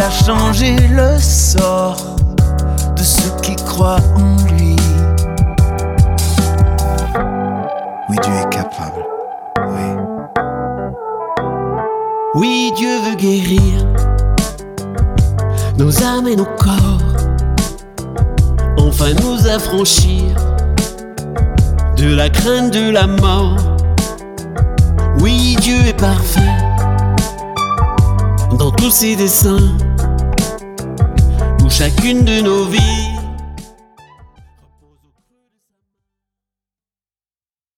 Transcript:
va changer le sort de ceux qui croient en lui. Oui, Dieu est capable. Oui. Oui, Dieu veut guérir nos âmes et nos corps, enfin nous affranchir de la crainte de la mort. Oui, Dieu est parfait dans tous ses desseins, où chacune de nos vies